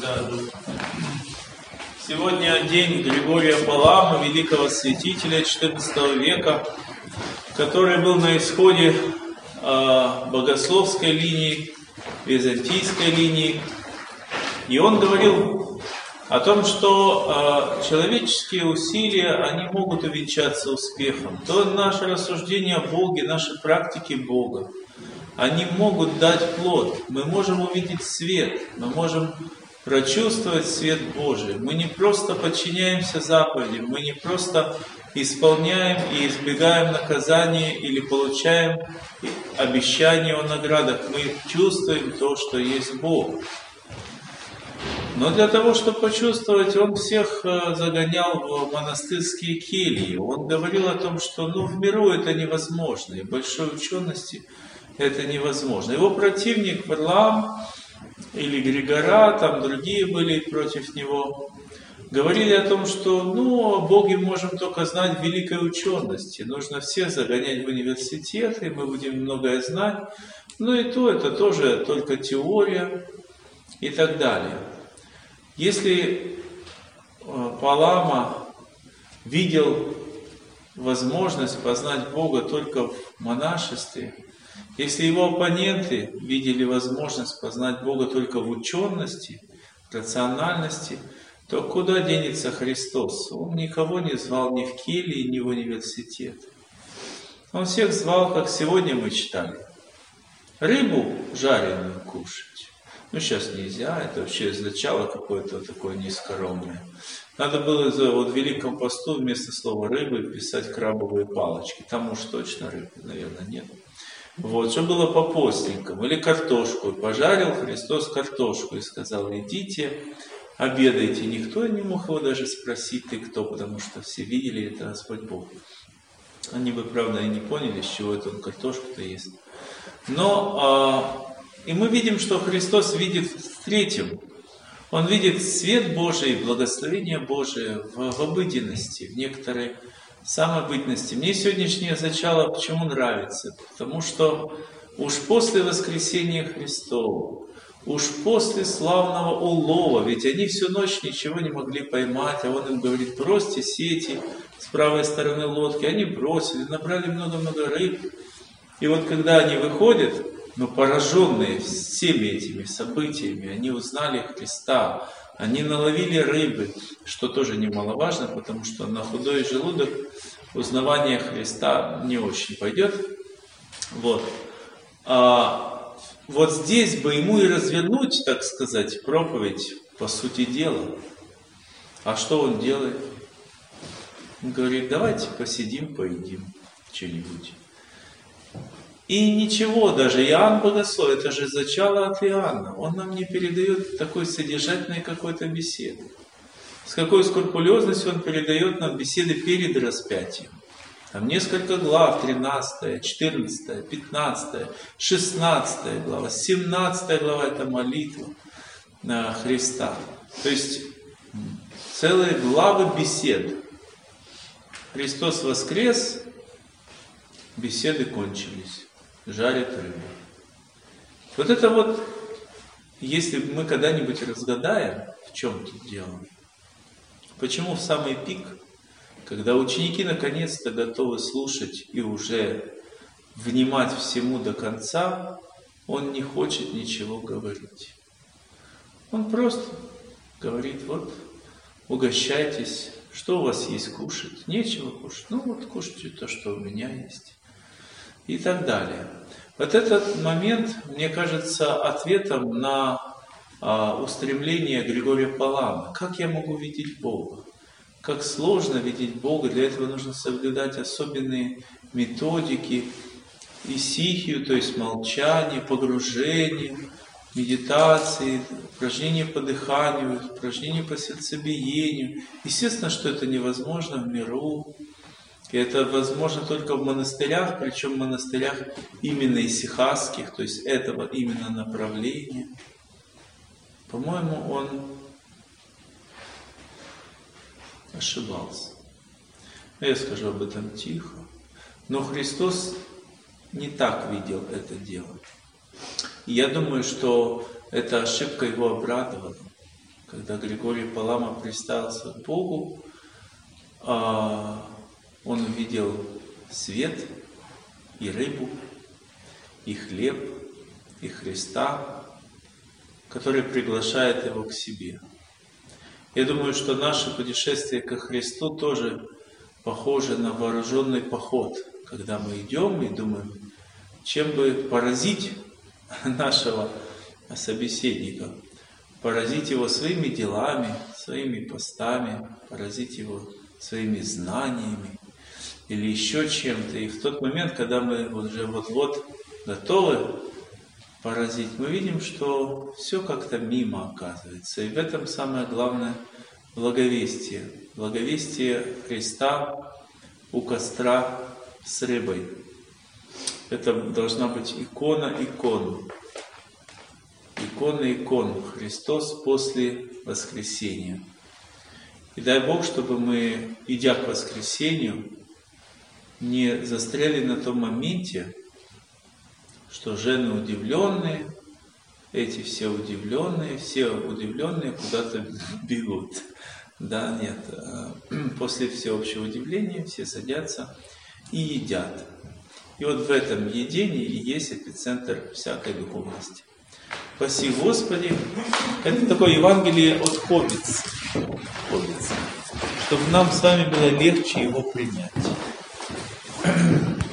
Сегодня день Григория Паламы, великого святителя XIV века, который был на исходе богословской линии, византийской линии. И он говорил о том, что человеческие усилия, они могут увенчаться успехом. То наше рассуждение о Боге, наши практики Бога, они могут дать плод. Мы можем увидеть свет, мы можем прочувствовать свет Божий. Мы не просто подчиняемся заповедям, мы не просто исполняем и избегаем наказания или получаем обещания о наградах. Мы чувствуем то, что есть Бог. Но для того, чтобы почувствовать, он всех загонял в монастырские кельи. Он говорил о том, что в миру это невозможно, и большой учености это невозможно. Его противник Варлаам или Григора, там другие были против него, говорили о том, что о Боге можем только знать в великой учености. Нужно всех загонять в университеты, мы будем многое знать. И то это тоже только теория и так далее. Если Палама видел возможность познать Бога только в монашестве, если его оппоненты видели возможность познать Бога только в учености, рациональности, то куда денется Христос? Он никого не звал ни в кельи, ни в университет. Он всех звал, как сегодня мы читали, рыбу жареную кушать. Сейчас нельзя, это вообще начало какое-то такое низкоромное. Надо было в Великом посту вместо слова рыбы писать крабовые палочки. Там уж точно рыбы, наверное, нет. Что было по-постненькому. Или картошку. Пожарил Христос картошку и сказал: идите, обедайте. Никто не мог его даже спросить, ты кто, потому что все видели, это Господь Бог. Они бы, правда, и не поняли, с чего это он картошку-то ест. И мы видим, что Христос видит в третьем. Он видит свет Божий, благословение Божие в обыденности, в некоторой самобытности. Мне сегодняшнее зачало почему нравится? Потому что уж после воскресения Христова, уж после славного улова, ведь они всю ночь ничего не могли поймать, а он им говорит: бросьте сети с правой стороны лодки. Они бросили, набрали много-много рыб. И когда они выходят, пораженные всеми этими событиями, они узнали Христа, они наловили рыбы, что тоже немаловажно, потому что на худой желудок узнавание Христа не очень пойдет. Здесь бы ему и развернуть, так сказать, проповедь по сути дела. А что он делает? Он говорит: давайте посидим, поедим что-нибудь. И ничего, даже Иоанн Богослов, это же зачало от Иоанна. Он нам не передает такой содержательной какой-то беседы. С какой скрупулезностью он передает нам беседы перед распятием. Там несколько глав: 13, 14, 15, 16 глава, 17 глава — это молитва на Христа. То есть целые главы бесед. Христос воскрес, беседы кончились. Жарят рыбу. Если мы когда-нибудь разгадаем, в чем тут дело, почему в самый пик, когда ученики наконец-то готовы слушать и уже внимать всему до конца, он не хочет ничего говорить. Он просто говорит: угощайтесь, что у вас есть кушать? Нечего кушать. Кушайте то, что у меня есть. И так далее. Этот момент, мне кажется, ответом на устремление Григория Паламы. Как я могу видеть Бога? Как сложно видеть Бога. Для этого нужно соблюдать особенные методики, исихию, то есть молчание, погружение, медитации, упражнения по дыханию, упражнения по сердцебиению. Естественно, что это невозможно в миру. И это возможно только в монастырях, причем в монастырях именно исихасских, то есть этого именно направления. По-моему, он ошибался. Я скажу об этом тихо. Но Христос не так видел это дело. И я думаю, что эта ошибка его обрадовала. когда Григорий Палама представился к Богу, он увидел свет и рыбу, и хлеб, и Христа, который приглашает его к себе. Я думаю, что наше путешествие ко Христу тоже похоже на вооруженный поход, когда мы идем и думаем, чем бы поразить нашего собеседника, поразить его своими делами, своими постами, поразить его своими знаниями или еще чем-то. И в тот момент, когда мы уже вот-вот готовы поразить, мы видим, что все как-то мимо оказывается. И в этом самое главное благовестие. Благовестие Христа у костра с рыбой. Это должна быть икона икон. Икона икон. Христос после воскресения. И дай Бог, чтобы мы, идя к воскресению, не застряли на том моменте, что жены удивленные, эти все удивленные куда-то бегут. Да, нет. После всеобщего удивления все садятся и едят. И вот в этом едении и есть эпицентр всякой духовности. Спаси Господи. Это такое Евангелие от Хоббитса, чтобы нам с вами было легче его принять.